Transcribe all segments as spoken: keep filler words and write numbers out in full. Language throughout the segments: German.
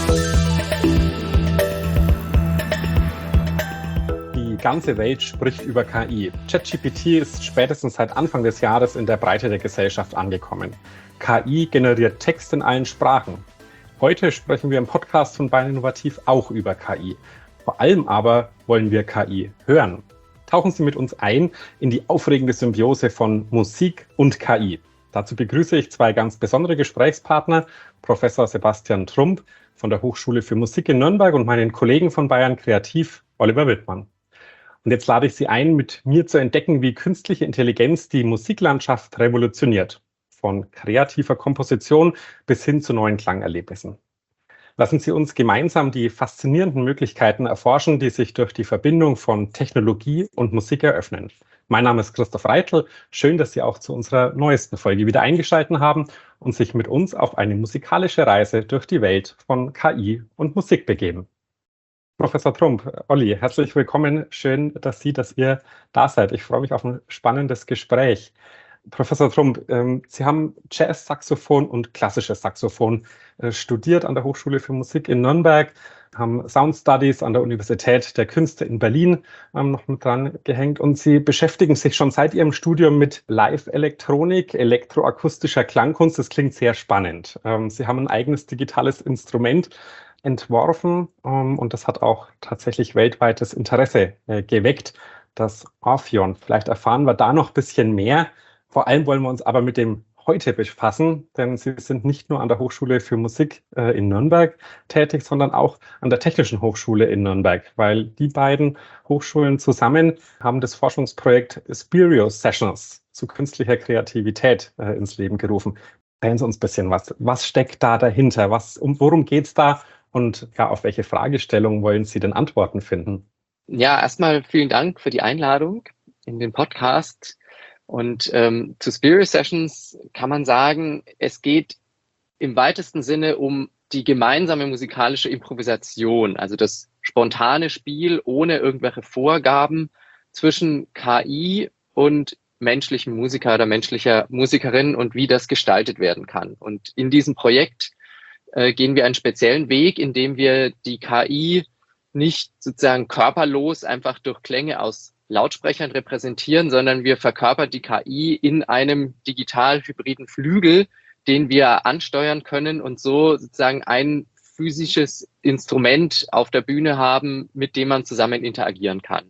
Die ganze Welt spricht über K I. ChatGPT ist spätestens seit Anfang des Jahres in der Breite der Gesellschaft angekommen. K I generiert Text in allen Sprachen. Heute sprechen wir im Podcast von Bayern Innovativ auch über K I. Vor allem aber wollen wir K I hören. Tauchen Sie mit uns ein in die aufregende Symbiose von Musik und K I. Dazu begrüße ich zwei ganz besondere Gesprächspartner, Professor Sebastian Trump von der Hochschule für Musik in Nürnberg und meinen Kollegen von Bayern Kreativ, Oliver Wittmann. Und jetzt lade ich Sie ein, mit mir zu entdecken, wie künstliche Intelligenz die Musiklandschaft revolutioniert. Von kreativer Komposition bis hin zu neuen Klangerlebnissen. Lassen Sie uns gemeinsam die faszinierenden Möglichkeiten erforschen, die sich durch die Verbindung von Technologie und Musik eröffnen. Mein Name ist Christoph Reitl. Schön, dass Sie auch zu unserer neuesten Folge wieder eingeschaltet haben und sich mit uns auf eine musikalische Reise durch die Welt von K I und Musik begeben. Professor Trump, Olli, herzlich willkommen. Schön, dass Sie, dass ihr da seid. Ich freue mich auf ein spannendes Gespräch. Professor Trump, ähm, Sie haben Jazz-Saxophon und klassisches Saxophon äh, studiert an der Hochschule für Musik in Nürnberg, haben Sound Studies an der Universität der Künste in Berlin ähm, noch mit dran gehängt und Sie beschäftigen sich schon seit Ihrem Studium mit Live-Elektronik, elektroakustischer Klangkunst. Das klingt sehr spannend. Ähm, Sie haben ein eigenes digitales Instrument entworfen ähm, und das hat auch tatsächlich weltweites Interesse äh, geweckt, das Orpheon. Vielleicht erfahren wir da noch ein bisschen mehr. Vor allem wollen wir uns aber mit dem heute befassen, denn Sie sind nicht nur an der Hochschule für Musik äh, in Nürnberg tätig, sondern auch an der Technischen Hochschule in Nürnberg, weil die beiden Hochschulen zusammen haben das Forschungsprojekt Spirio Sessions zu künstlicher Kreativität äh, ins Leben gerufen. Erzählen Sie uns ein bisschen was. Was steckt da dahinter? Was, um, worum geht es da? Und ja, auf welche Fragestellungen wollen Sie denn Antworten finden? Ja, erstmal vielen Dank für die Einladung in den Podcast. Und ähm, zu Spirio Sessions kann man sagen, es geht im weitesten Sinne um die gemeinsame musikalische Improvisation, also das spontane Spiel ohne irgendwelche Vorgaben zwischen K I und menschlichem Musiker oder menschlicher Musikerin und wie das gestaltet werden kann. Und in diesem Projekt äh, gehen wir einen speziellen Weg, indem wir die K I nicht sozusagen körperlos einfach durch Klänge aus Lautsprechern repräsentieren, sondern wir verkörpern die K I in einem digital-hybriden Flügel, den wir ansteuern können und so sozusagen ein physisches Instrument auf der Bühne haben, mit dem man zusammen interagieren kann.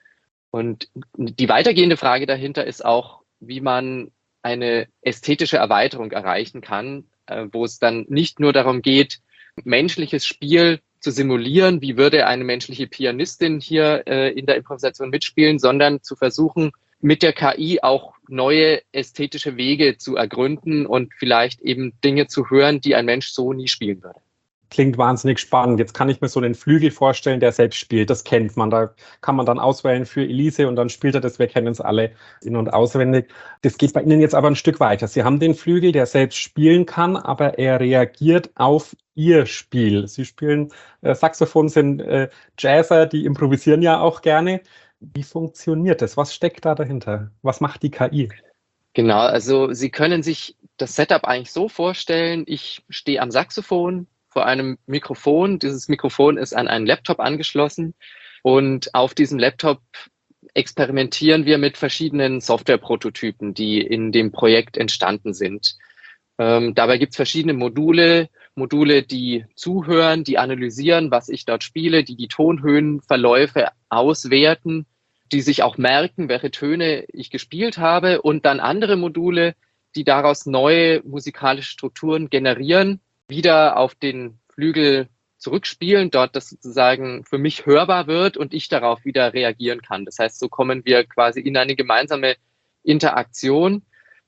Und die weitergehende Frage dahinter ist auch, wie man eine ästhetische Erweiterung erreichen kann, wo es dann nicht nur darum geht, menschliches Spiel zu simulieren, wie würde eine menschliche Pianistin hier äh, in der Improvisation mitspielen, sondern zu versuchen, mit der K I auch neue ästhetische Wege zu ergründen und vielleicht eben Dinge zu hören, die ein Mensch so nie spielen würde. Klingt wahnsinnig spannend. Jetzt kann ich mir so einen Flügel vorstellen, der selbst spielt. Das kennt man. Da kann man dann auswählen für Elise und dann spielt er das. Wir kennen es alle in- und auswendig. Das geht bei Ihnen jetzt aber ein Stück weiter. Sie haben den Flügel, der selbst spielen kann, aber er reagiert auf Ihr Spiel. Sie spielen äh, Saxophon, sind äh, Jazzer, die improvisieren ja auch gerne. Wie funktioniert das? Was steckt da dahinter? Was macht die K I? Genau, also Sie können sich das Setup eigentlich so vorstellen, ich stehe am Saxophon vor einem Mikrofon. Dieses Mikrofon ist an einen Laptop angeschlossen und auf diesem Laptop experimentieren wir mit verschiedenen Softwareprototypen, die in dem Projekt entstanden sind. Ähm, dabei gibt es verschiedene Module, Module, die zuhören, die analysieren, was ich dort spiele, die die Tonhöhenverläufe auswerten, die sich auch merken, welche Töne ich gespielt habe und dann andere Module, die daraus neue musikalische Strukturen generieren, wieder auf den Flügel zurückspielen, dort das sozusagen für mich hörbar wird und ich darauf wieder reagieren kann. Das heißt, so kommen wir quasi in eine gemeinsame Interaktion.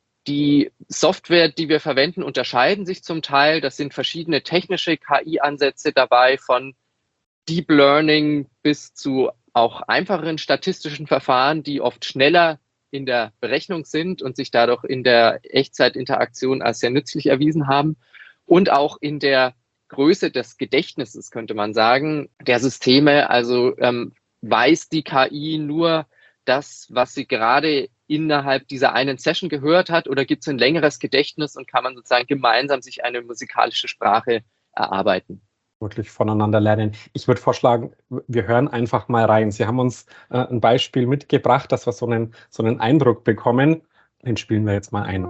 Die Software, die wir verwenden, unterscheiden sich zum Teil. Das sind verschiedene technische K I-Ansätze dabei, von Deep Learning bis zu auch einfacheren statistischen Verfahren, die oft schneller in der Berechnung sind und sich dadurch in der Echtzeitinteraktion als sehr nützlich erwiesen haben. Und auch in der Größe des Gedächtnisses, könnte man sagen, der Systeme. Also ähm, weiß die K I nur das, was sie gerade innerhalb dieser einen Session gehört hat, oder gibt es ein längeres Gedächtnis und kann man sozusagen gemeinsam sich eine musikalische Sprache erarbeiten? wirklich voneinander lernen. Ich würde vorschlagen, wir hören einfach mal rein. Sie haben uns äh, ein Beispiel mitgebracht, dass wir so einen, so einen Eindruck bekommen. Den spielen wir jetzt mal ein.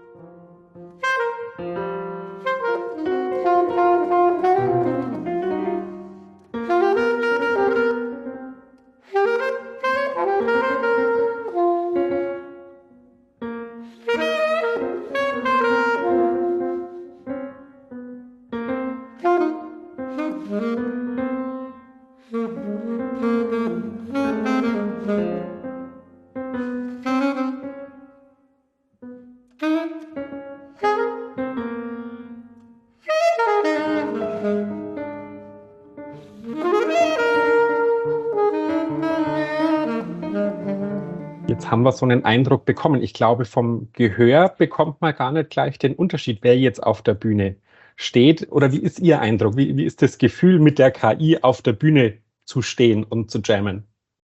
Jetzt haben wir so einen Eindruck bekommen. Ich glaube, vom Gehör bekommt man gar nicht gleich den Unterschied, wer jetzt auf der Bühne steht. Oder wie ist Ihr Eindruck? Wie, wie ist das Gefühl, mit der K I auf der Bühne zu stehen und zu jammen?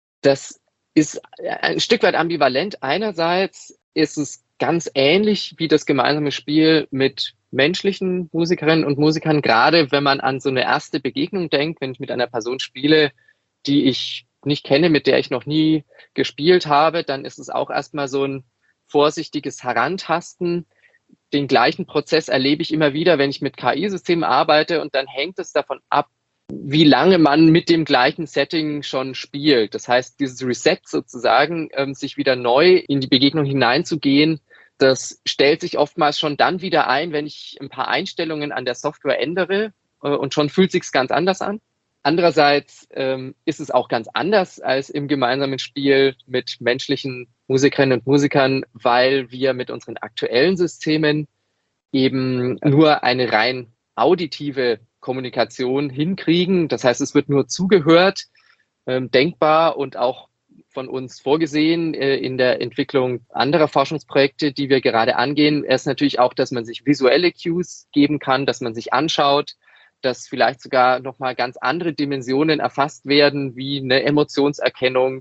Das ist ein Stück weit ambivalent. Einerseits ist es ganz ähnlich wie das gemeinsame Spiel mit menschlichen Musikerinnen und Musikern, gerade wenn man an so eine erste Begegnung denkt, wenn ich mit einer Person spiele, die ich nicht kenne, mit der ich noch nie gespielt habe, dann ist es auch erstmal so ein vorsichtiges Herantasten. Den gleichen Prozess erlebe ich immer wieder, wenn ich mit K I-Systemen arbeite, und dann hängt es davon ab, wie lange man mit dem gleichen Setting schon spielt. Das heißt, dieses Reset sozusagen, ähm, sich wieder neu in die Begegnung hineinzugehen, das stellt sich oftmals schon dann wieder ein, wenn ich ein paar Einstellungen an der Software ändere, äh, und schon fühlt sich's ganz anders an. Andererseits ähm, ist es auch ganz anders als im gemeinsamen Spiel mit menschlichen Musikerinnen und Musikern, weil wir mit unseren aktuellen Systemen eben nur eine rein auditive Kommunikation hinkriegen. Das heißt, es wird nur zugehört, ähm, denkbar und auch von uns vorgesehen äh, in der Entwicklung anderer Forschungsprojekte, die wir gerade angehen. Erst natürlich auch, dass man sich visuelle Cues geben kann, dass man sich anschaut, dass vielleicht sogar nochmal ganz andere Dimensionen erfasst werden, wie eine Emotionserkennung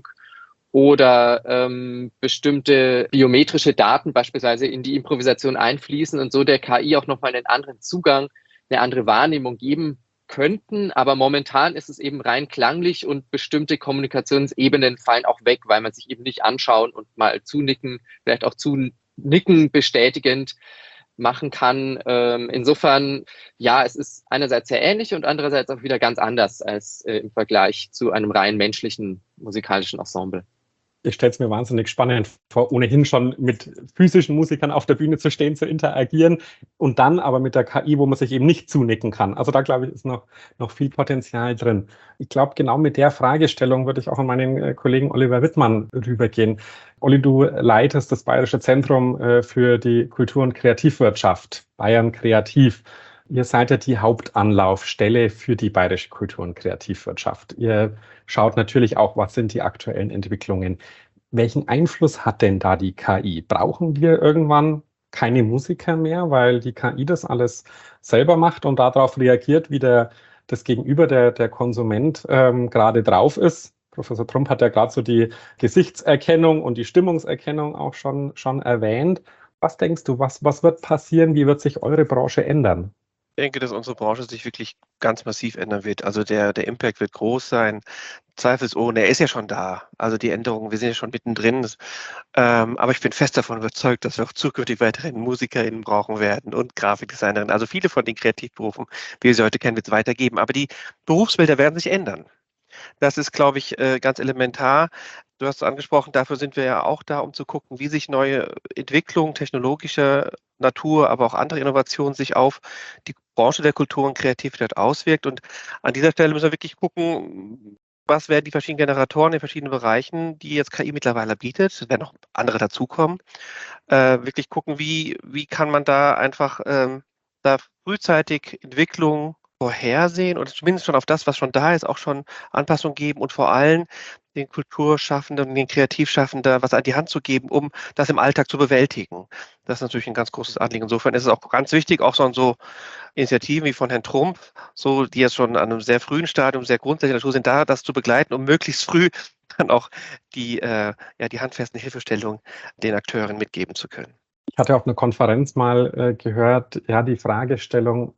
oder ähm, bestimmte biometrische Daten beispielsweise in die Improvisation einfließen und so der K I auch nochmal einen anderen Zugang, eine andere Wahrnehmung geben könnten. Aber momentan ist es eben rein klanglich und bestimmte Kommunikationsebenen fallen auch weg, weil man sich eben nicht anschauen und mal zunicken, vielleicht auch zunicken bestätigend machen kann. Ähm, insofern, ja, es ist einerseits sehr ähnlich und andererseits auch wieder ganz anders als äh, im Vergleich zu einem rein menschlichen musikalischen Ensemble. Ich stelle es mir wahnsinnig spannend vor, ohnehin schon mit physischen Musikern auf der Bühne zu stehen, zu interagieren und dann aber mit der K I, wo man sich eben nicht zunicken kann. Also da, glaube ich, ist noch, noch viel Potenzial drin. Ich glaube, genau mit der Fragestellung würde ich auch an meinen Kollegen Oliver Wittmann rübergehen. Olli, du leitest das Bayerische Zentrum für die Kultur- und Kreativwirtschaft, Bayern Kreativ. Ihr seid ja die Hauptanlaufstelle für die bayerische Kultur- und Kreativwirtschaft. Ihr schaut natürlich auch, was sind die aktuellen Entwicklungen. Welchen Einfluss hat denn da die K I? Brauchen wir irgendwann keine Musiker mehr, weil die K I das alles selber macht und darauf reagiert, wie der, das Gegenüber, der, der Konsument ähm, gerade drauf ist? Professor Trump hat ja gerade so die Gesichtserkennung und die Stimmungserkennung auch schon, schon erwähnt. Was denkst du, was, was wird passieren? Wie wird sich eure Branche ändern? Ich denke, dass unsere Branche sich wirklich ganz massiv ändern wird. Also der, der Impact wird groß sein. Zweifelsohne, er ist ja schon da. Also die Änderungen, wir sind ja schon mittendrin. Das, ähm, aber ich bin fest davon überzeugt, dass wir auch zukünftig weiterhin MusikerInnen brauchen werden und Grafikdesignerinnen. Also viele von den Kreativberufen, wie wir sie heute kennen, wird es weitergeben. Aber die Berufsbilder werden sich ändern. Das ist, glaube ich, äh, ganz elementar. Du hast es angesprochen, dafür sind wir ja auch da, um zu gucken, wie sich neue Entwicklungen technologischer Natur, aber auch andere Innovationen sich auf die Branche der Kultur und Kreativität auswirkt. Und an dieser Stelle müssen wir wirklich gucken, was werden die verschiedenen Generatoren in verschiedenen Bereichen, die jetzt K I mittlerweile bietet, es werden noch andere dazukommen, äh, wirklich gucken, wie, wie kann man da einfach ähm, da frühzeitig Entwicklungen vorhersehen oder zumindest schon auf das, was schon da ist, auch schon Anpassungen geben und vor allem den Kulturschaffenden und den Kreativschaffenden was an die Hand zu geben, um das im Alltag zu bewältigen. Das ist natürlich ein ganz großes Anliegen. Insofern ist es auch ganz wichtig, auch so, so Initiativen wie von Herrn Trump, so, die jetzt schon an einem sehr frühen Stadium sehr grundsätzlich Natur sind, da das zu begleiten, um möglichst früh dann auch die, äh, ja, die handfesten Hilfestellungen den Akteuren mitgeben zu können. Ich hatte auf einer Konferenz mal äh, gehört, ja, die Fragestellung, wird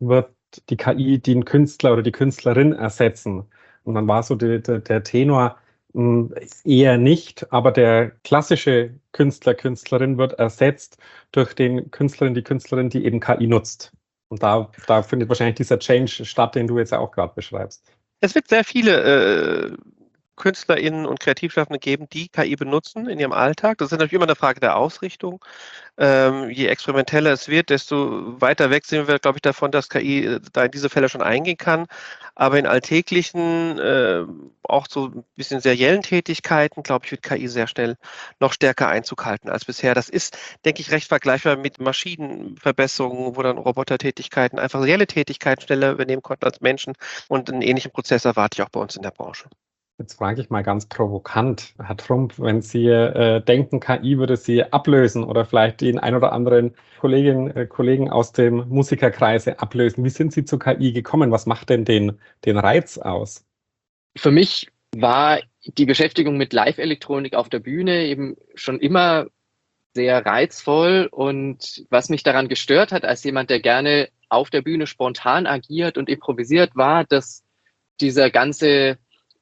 die K I den Künstler oder die Künstlerin ersetzen. Und dann war so die, die, der Tenor, mh, eher nicht, aber der klassische Künstler, Künstlerin wird ersetzt durch den Künstlerin, die Künstlerin, die eben K I nutzt. Und da, da findet wahrscheinlich dieser Change statt, den du jetzt ja auch gerade beschreibst. Es wird sehr viele äh, KünstlerInnen und Kreativschaffende geben, die K I benutzen in ihrem Alltag. Das ist natürlich immer eine Frage der Ausrichtung. Ähm, je experimenteller es wird, desto weiter weg sind wir, glaube ich, davon, dass K I äh, da in diese Fälle schon eingehen kann. Aber in alltäglichen, äh, auch so ein bisschen seriellen Tätigkeiten, glaube ich, wird K I sehr schnell noch stärker Einzug halten als bisher. Das ist, denke ich, recht vergleichbar mit Maschinenverbesserungen, wo dann Robotertätigkeiten einfach reelle Tätigkeiten schneller übernehmen konnten als Menschen. Und einen ähnlichen Prozess erwarte ich auch bei uns in der Branche. Jetzt frage ich mal ganz provokant, Herr Trump, wenn Sie äh, denken, K I würde Sie ablösen oder vielleicht den ein oder anderen Kolleginnen, äh, Kollegen aus dem Musikerkreise ablösen, wie sind Sie zur K I gekommen? Was macht denn den, den Reiz aus? Für mich war die Beschäftigung mit Live-Elektronik auf der Bühne eben schon immer sehr reizvoll, und was mich daran gestört hat, als jemand, der gerne auf der Bühne spontan agiert und improvisiert, war, dass dieser ganze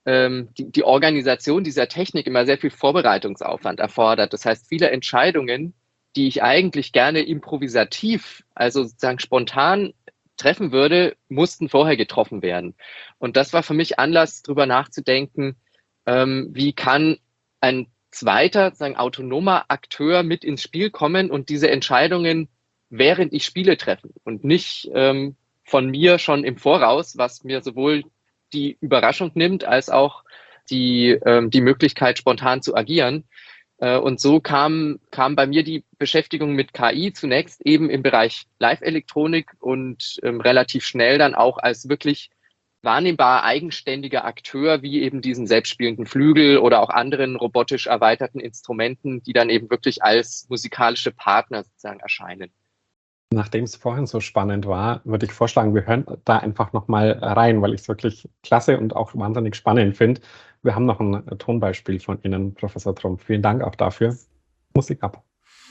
Die, die Organisation dieser Technik immer sehr viel Vorbereitungsaufwand erfordert. Das heißt, viele Entscheidungen, die ich eigentlich gerne improvisativ, also sozusagen spontan treffen würde, mussten vorher getroffen werden. Und das war für mich Anlass, darüber nachzudenken, ähm, wie kann ein zweiter, sozusagen autonomer Akteur mit ins Spiel kommen und diese Entscheidungen, während ich spiele, treffen und nicht ähm, von mir schon im Voraus, was mir sowohl die Überraschung nimmt, als auch die, ähm, die Möglichkeit, spontan zu agieren. Äh, und so kam, kam bei mir die Beschäftigung mit K I zunächst eben im Bereich Live-Elektronik und ähm, relativ schnell dann auch als wirklich wahrnehmbar eigenständiger Akteur, wie eben diesen selbstspielenden Flügel oder auch anderen robotisch erweiterten Instrumenten, die dann eben wirklich als musikalische Partner sozusagen erscheinen. Nachdem es vorhin so spannend war, würde ich vorschlagen, wir hören da einfach nochmal rein, weil ich es wirklich klasse und auch wahnsinnig spannend finde. Wir haben noch ein Tonbeispiel von Ihnen, Professor Trump. Vielen Dank auch dafür. Musik ab.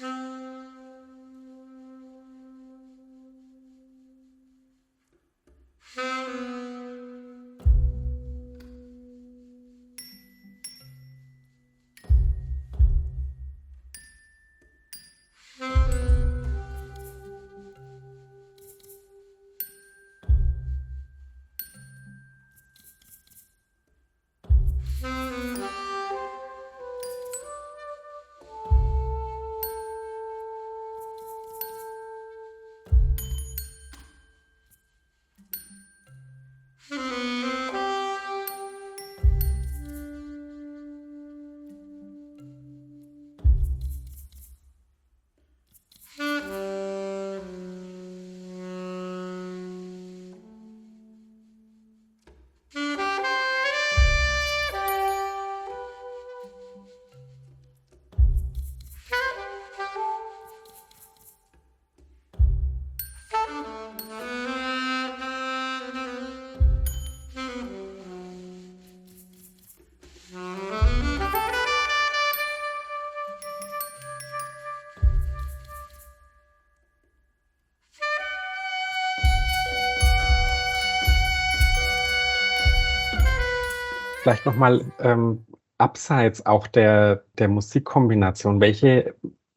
Vielleicht nochmal ähm, abseits auch der, der Musikkombination. Welche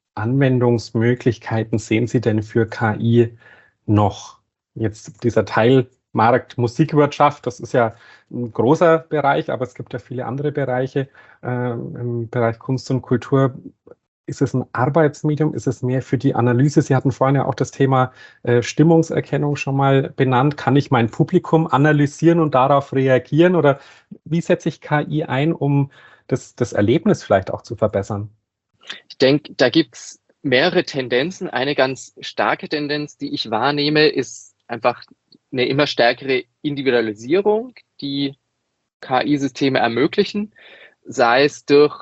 Anwendungsmöglichkeiten sehen Sie denn für K I noch? Jetzt dieser Teilmarkt Musikwirtschaft, das ist ja ein großer Bereich, aber es gibt ja viele andere Bereiche äh, im Bereich Kunst und Kultur. Ist es ein Arbeitsmedium? Ist es mehr für die Analyse? Sie hatten vorhin ja auch das Thema äh, Stimmungserkennung schon mal benannt. Kann ich mein Publikum analysieren und darauf reagieren? Oder wie setze ich K I ein, um das, das Erlebnis vielleicht auch zu verbessern? Ich denke, da gibt es mehrere Tendenzen. Eine ganz starke Tendenz, die ich wahrnehme, ist einfach eine immer stärkere Individualisierung, die K I-Systeme ermöglichen, sei es durch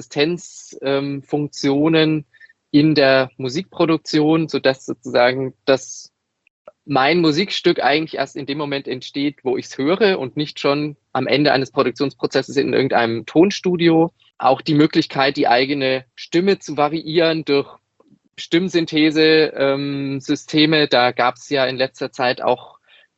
Assistenzfunktionen ähm, in der Musikproduktion, sodass sozusagen das mein Musikstück eigentlich erst in dem Moment entsteht, wo ich es höre und nicht schon am Ende eines Produktionsprozesses in irgendeinem Tonstudio. Auch die Möglichkeit, die eigene Stimme zu variieren durch Stimmsynthese-Systeme. Da gab es ja in letzter Zeit auch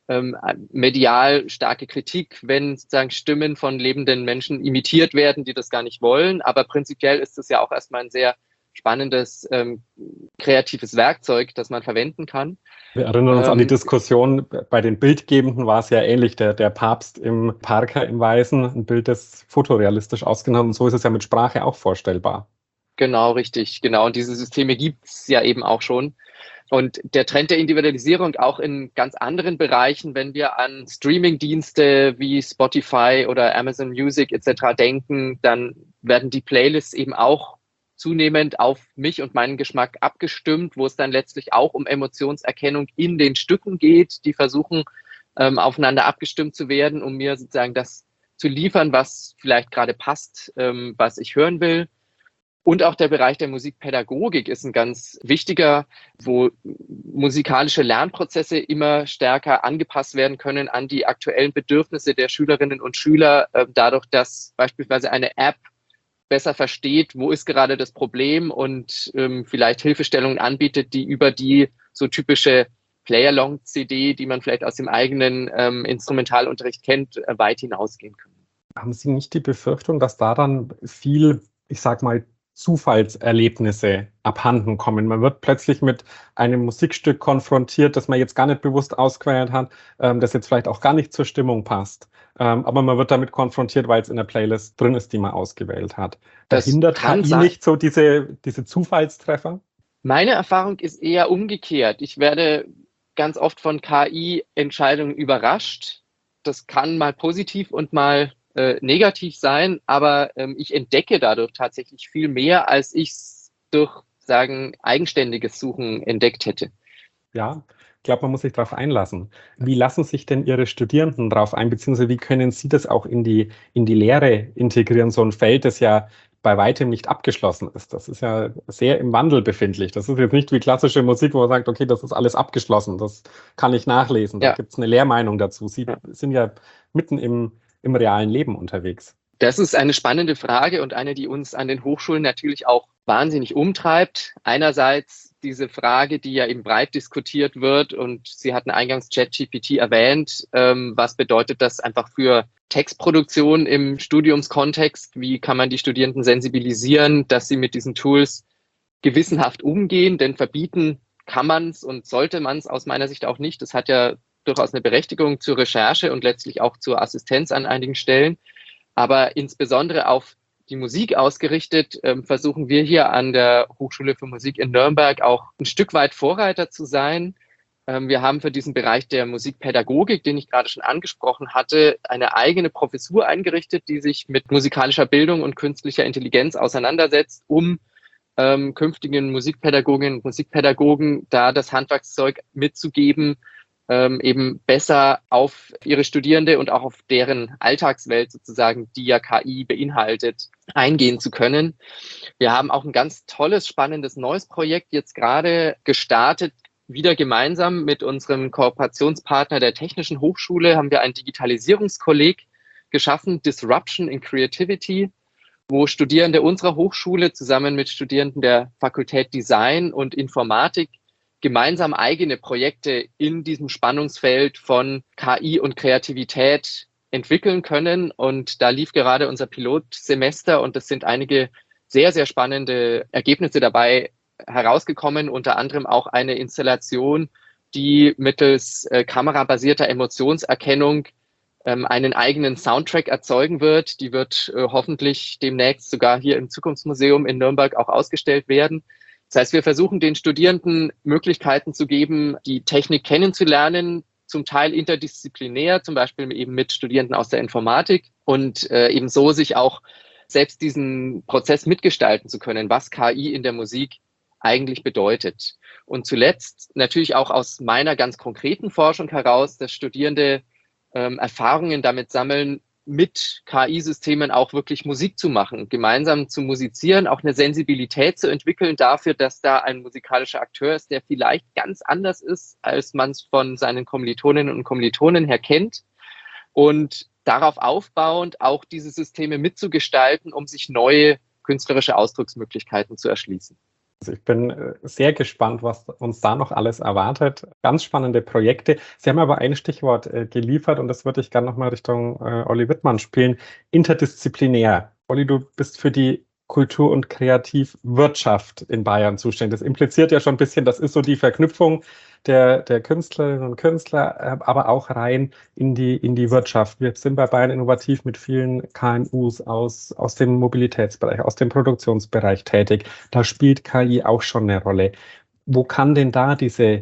ähm, medial starke Kritik, wenn sozusagen Stimmen von lebenden Menschen imitiert werden, die das gar nicht wollen. Aber prinzipiell ist es ja auch erstmal ein sehr spannendes, ähm, kreatives Werkzeug, das man verwenden kann. Wir erinnern uns ähm, an die Diskussion, bei den Bildgebenden war es ja ähnlich, der, der Papst im Parker im Weißen, ein Bild, das fotorealistisch ausgenommen, und so ist es ja mit Sprache auch vorstellbar. Genau, richtig, genau. Und diese Systeme gibt es ja eben auch schon. Und der Trend der Individualisierung auch in ganz anderen Bereichen, wenn wir an Streaming-Dienste wie Spotify oder Amazon Music et cetera denken, dann werden die Playlists eben auch zunehmend auf mich und meinen Geschmack abgestimmt, wo es dann letztlich auch um Emotionserkennung in den Stücken geht, die versuchen, ähm, aufeinander abgestimmt zu werden, um mir sozusagen das zu liefern, was vielleicht gerade passt, ähm, was ich hören will. Und auch der Bereich der Musikpädagogik ist ein ganz wichtiger, wo musikalische Lernprozesse immer stärker angepasst werden können an die aktuellen Bedürfnisse der Schülerinnen und Schüler, äh, dadurch, dass beispielsweise eine App besser versteht, wo ist gerade das Problem und ähm, vielleicht Hilfestellungen anbietet, die über die so typische Play-Along-C D, die man vielleicht aus dem eigenen ähm, Instrumentalunterricht kennt, äh, weit hinausgehen können. Haben Sie nicht die Befürchtung, dass daran viel, ich sag mal, Zufallserlebnisse abhanden kommen? Man wird plötzlich mit einem Musikstück konfrontiert, das man jetzt gar nicht bewusst ausgewählt hat, ähm, das jetzt vielleicht auch gar nicht zur Stimmung passt. Ähm, aber man wird damit konfrontiert, weil es in der Playlist drin ist, die man ausgewählt hat. Das Verhindert kann K I sein. nicht so diese, diese Zufallstreffer? Meine Erfahrung ist eher umgekehrt. Ich werde ganz oft von K I-Entscheidungen überrascht. Das kann mal positiv und mal äh, negativ sein, aber ähm, ich entdecke dadurch tatsächlich viel mehr, als ich es durch, sagen, eigenständiges Suchen entdeckt hätte. Ja, ich glaube, man muss sich darauf einlassen. Wie lassen sich denn Ihre Studierenden darauf ein, beziehungsweise wie können Sie das auch in die, in die Lehre integrieren, so ein Feld, das ja bei weitem nicht abgeschlossen ist. Das ist ja sehr im Wandel befindlich. Das ist jetzt nicht wie klassische Musik, wo man sagt, okay, das ist alles abgeschlossen, das kann ich nachlesen. Da Ja. gibt es eine Lehrmeinung dazu. Sie Ja. sind ja mitten im, im realen Leben unterwegs. Das ist eine spannende Frage und eine, die uns an den Hochschulen natürlich auch wahnsinnig umtreibt. Einerseits diese Frage, die ja eben breit diskutiert wird, und Sie hatten eingangs ChatGPT erwähnt. Ähm, was bedeutet das einfach für Textproduktion im Studiumskontext? Wie kann man die Studierenden sensibilisieren, dass sie mit diesen Tools gewissenhaft umgehen? Denn verbieten kann man es und sollte man es aus meiner Sicht auch nicht. Das hat ja durchaus eine Berechtigung zur Recherche und letztlich auch zur Assistenz an einigen Stellen. Aber insbesondere auf die Musik ausgerichtet, ähm, versuchen wir hier an der Hochschule für Musik in Nürnberg auch ein Stück weit Vorreiter zu sein. Ähm, wir haben für diesen Bereich der Musikpädagogik, den ich gerade schon angesprochen hatte, eine eigene Professur eingerichtet, die sich mit musikalischer Bildung und künstlicher Intelligenz auseinandersetzt, um ähm, künftigen Musikpädagoginnen und Musikpädagogen da das Handwerkszeug mitzugeben, Ähm, eben besser auf ihre Studierende und auch auf deren Alltagswelt sozusagen, die ja K I beinhaltet, eingehen zu können. Wir haben auch ein ganz tolles, spannendes neues Projekt jetzt gerade gestartet. Wieder gemeinsam mit unserem Kooperationspartner der Technischen Hochschule haben wir ein Digitalisierungskolleg geschaffen, Disruption in Creativity, wo Studierende unserer Hochschule zusammen mit Studierenden der Fakultät Design und Informatik gemeinsam eigene Projekte in diesem Spannungsfeld von K I und Kreativität entwickeln können. Und da lief gerade unser Pilotsemester und es sind einige sehr, sehr spannende Ergebnisse dabei herausgekommen, unter anderem auch eine Installation, die mittels äh, kamerabasierter Emotionserkennung ähm, einen eigenen Soundtrack erzeugen wird. Die wird äh, hoffentlich demnächst sogar hier im Zukunftsmuseum in Nürnberg auch ausgestellt werden. Das heißt, wir versuchen den Studierenden Möglichkeiten zu geben, die Technik kennenzulernen, zum Teil interdisziplinär, zum Beispiel eben mit Studierenden aus der Informatik und äh, eben so sich auch selbst diesen Prozess mitgestalten zu können, was K I in der Musik eigentlich bedeutet. Und zuletzt natürlich auch aus meiner ganz konkreten Forschung heraus, dass Studierende ähm, Erfahrungen damit sammeln, mit K I-Systemen auch wirklich Musik zu machen, gemeinsam zu musizieren, auch eine Sensibilität zu entwickeln dafür, dass da ein musikalischer Akteur ist, der vielleicht ganz anders ist, als man es von seinen Kommilitoninnen und Kommilitonen her kennt. Und darauf aufbauend auch diese Systeme mitzugestalten, um sich neue künstlerische Ausdrucksmöglichkeiten zu erschließen. Also ich bin äh, sehr gespannt, was uns da noch alles erwartet. Ganz spannende Projekte. Sie haben aber ein Stichwort äh, geliefert und das würde ich gerne nochmal Richtung äh, Olli Wittmann spielen. Interdisziplinär. Olli, du bist für die Kultur- und Kreativwirtschaft in Bayern zuständig. Das impliziert ja schon ein bisschen, das ist so die Verknüpfung der, der Künstlerinnen und Künstler, äh, aber auch rein in die, in die Wirtschaft. Wir sind bei Bayern Innovativ mit vielen K M Us aus, aus dem Mobilitätsbereich, aus dem Produktionsbereich tätig. Da spielt K I auch schon eine Rolle. Wo kann denn da diese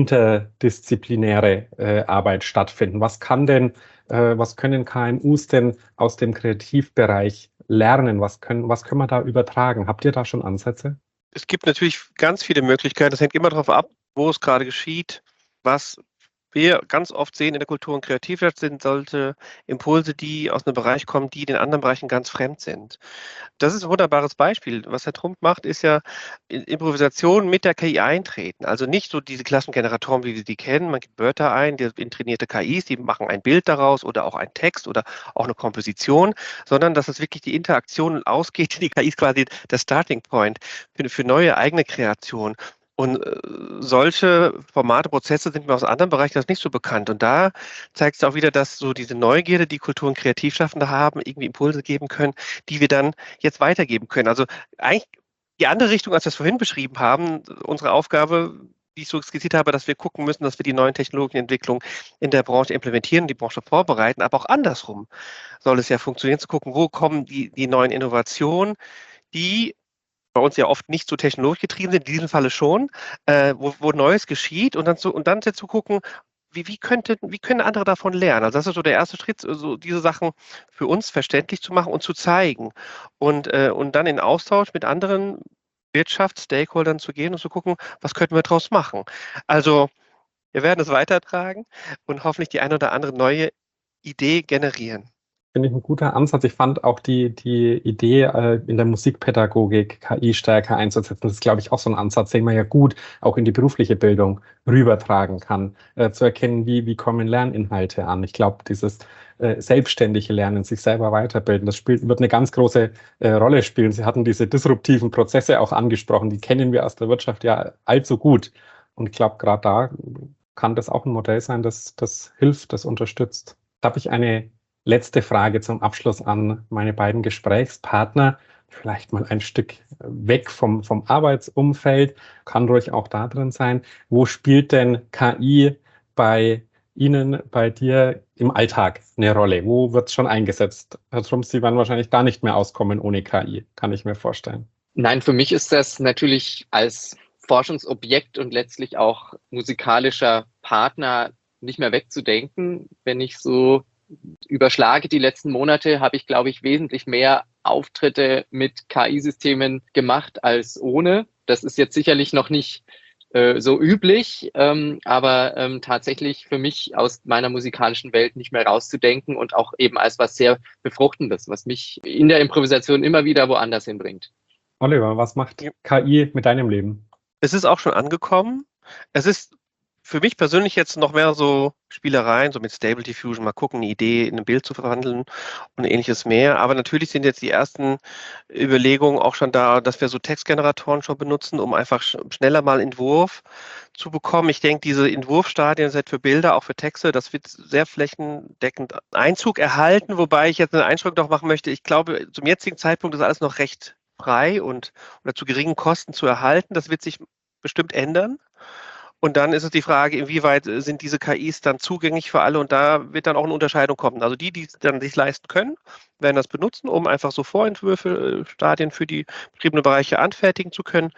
interdisziplinäre äh, Arbeit stattfinden? Was kann denn, äh, was können K M Us denn aus dem Kreativbereich lernen? Was können, was können wir da übertragen? Habt ihr da schon Ansätze? Es gibt natürlich ganz viele Möglichkeiten. Das hängt immer darauf ab, wo es gerade geschieht. Was wir ganz oft sehen in der Kultur- und Kreativwirtschaft sind solche Impulse, die aus einem Bereich kommen, die den anderen Bereichen ganz fremd sind. Das ist ein wunderbares Beispiel. Was Herr Trump macht, ist ja in Improvisation mit der K I eintreten. Also nicht so diese Klassengeneratoren, wie wir die kennen. Man gibt Wörter ein, die in trainierte K Is, die machen ein Bild daraus oder auch einen Text oder auch eine Komposition, sondern dass es wirklich die Interaktion ausgeht. Die K I ist quasi der Starting Point für, für neue eigene Kreation. Und äh, solche Formate, Prozesse sind mir aus anderen Bereichen das nicht so bekannt. Und da zeigt es auch wieder, dass so diese Neugierde, die Kultur- und Kreativschaffende haben, irgendwie Impulse geben können, die wir dann jetzt weitergeben können. Also eigentlich die andere Richtung, als wir es vorhin beschrieben haben, unsere Aufgabe, wie ich so skizziert habe, dass wir gucken müssen, dass wir die neuen Technologienentwicklungen in der Branche implementieren, die Branche vorbereiten, aber auch andersrum soll es ja funktionieren, zu gucken, wo kommen die, die neuen Innovationen, die bei uns ja oft nicht so technologisch getrieben sind, in diesem Falle schon, äh, wo, wo Neues geschieht und dann zu, und dann zu gucken, wie, wie, könnte, wie können andere davon lernen? Also das ist so der erste Schritt, so diese Sachen für uns verständlich zu machen und zu zeigen und, äh, und dann in Austausch mit anderen Wirtschafts-Stakeholdern zu gehen und zu gucken, was könnten wir daraus machen. Also wir werden es weitertragen und hoffentlich die eine oder andere neue Idee generieren. Finde ich ein guter Ansatz. Ich fand auch die, die Idee, äh, in der Musikpädagogik K I stärker einzusetzen. Das ist, glaube ich, auch so ein Ansatz, den man ja gut auch in die berufliche Bildung rübertragen kann, äh, zu erkennen, wie, wie kommen Lerninhalte an. Ich glaube, dieses äh, selbstständige Lernen, sich selber weiterbilden, das spielt, wird eine ganz große äh, Rolle spielen. Sie hatten diese disruptiven Prozesse auch angesprochen, die kennen wir aus der Wirtschaft ja allzu gut. Und ich glaube, gerade da kann das auch ein Modell sein, das, das hilft, das unterstützt. Da habe ich eine letzte Frage zum Abschluss an meine beiden Gesprächspartner. Vielleicht mal ein Stück weg vom, vom Arbeitsumfeld, kann ruhig auch da drin sein. Wo spielt denn K I bei Ihnen, bei dir im Alltag eine Rolle? Wo wird es schon eingesetzt? Herr Trump, Sie werden wahrscheinlich da nicht mehr auskommen ohne K I, kann ich mir vorstellen. Nein, für mich ist das natürlich als Forschungsobjekt und letztlich auch musikalischer Partner nicht mehr wegzudenken. Wenn ich so überschlage die letzten Monate, habe ich, glaube ich, wesentlich mehr Auftritte mit K I-Systemen gemacht als ohne. Das ist jetzt sicherlich noch nicht äh, so üblich, ähm, aber ähm, tatsächlich für mich aus meiner musikalischen Welt nicht mehr rauszudenken und auch eben als was sehr Befruchtendes, was mich in der Improvisation immer wieder woanders hinbringt. Oliver, was macht K I mit deinem Leben? Es ist auch schon angekommen. Es ist für mich persönlich jetzt noch mehr so Spielereien, so mit Stable Diffusion, mal gucken, eine Idee in ein Bild zu verwandeln und ähnliches mehr. Aber natürlich sind jetzt die ersten Überlegungen auch schon da, dass wir so Textgeneratoren schon benutzen, um einfach schneller mal Entwurf zu bekommen. Ich denke, diese Entwurfstadien sind für Bilder, auch für Texte, das wird sehr flächendeckend Einzug erhalten, wobei ich jetzt eine Einschränkung noch machen möchte. Ich glaube, zum jetzigen Zeitpunkt ist alles noch recht frei und oder zu geringen Kosten zu erhalten. Das wird sich bestimmt ändern. Und dann ist es die Frage, inwieweit sind diese K Is dann zugänglich für alle? Und da wird dann auch eine Unterscheidung kommen. Also die, die es dann sich leisten können, werden das benutzen, um einfach so Vorentwürfe, Stadien für die betriebenen Bereiche anfertigen zu können.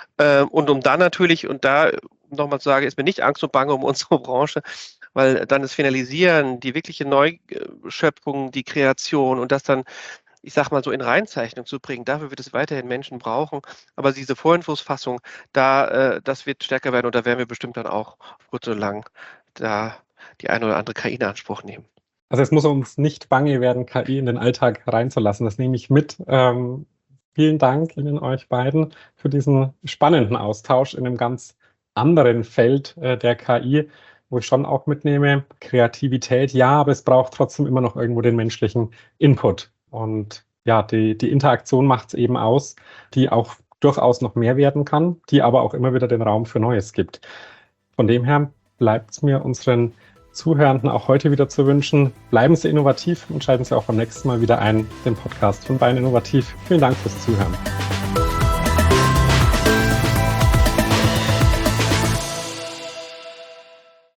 Und um dann natürlich, und da nochmal zu sagen, ist mir nicht Angst und Bange um unsere Branche, weil dann das Finalisieren, die wirkliche Neuschöpfung, die Kreation und das dann, ich sag mal so, in Reinzeichnung zu bringen. Dafür wird es weiterhin Menschen brauchen. Aber diese Vorentwurfsfassung, da, äh, das wird stärker werden und da werden wir bestimmt dann auch auf kurz oder lang da die eine oder andere K I in Anspruch nehmen. Also es muss uns nicht bange werden, K I in den Alltag reinzulassen. Das nehme ich mit. Ähm, vielen Dank Ihnen, euch beiden, für diesen spannenden Austausch in einem ganz anderen Feld äh, der K I, wo ich schon auch mitnehme, Kreativität, ja, aber es braucht trotzdem immer noch irgendwo den menschlichen Input. Und ja, die, die Interaktion macht es eben aus, die auch durchaus noch mehr werden kann, die aber auch immer wieder den Raum für Neues gibt. Von dem her bleibt es mir unseren Zuhörenden auch heute wieder zu wünschen. Bleiben Sie innovativ und schalten Sie auch beim nächsten Mal wieder ein, den Podcast von Bayern Innovativ. Vielen Dank fürs Zuhören.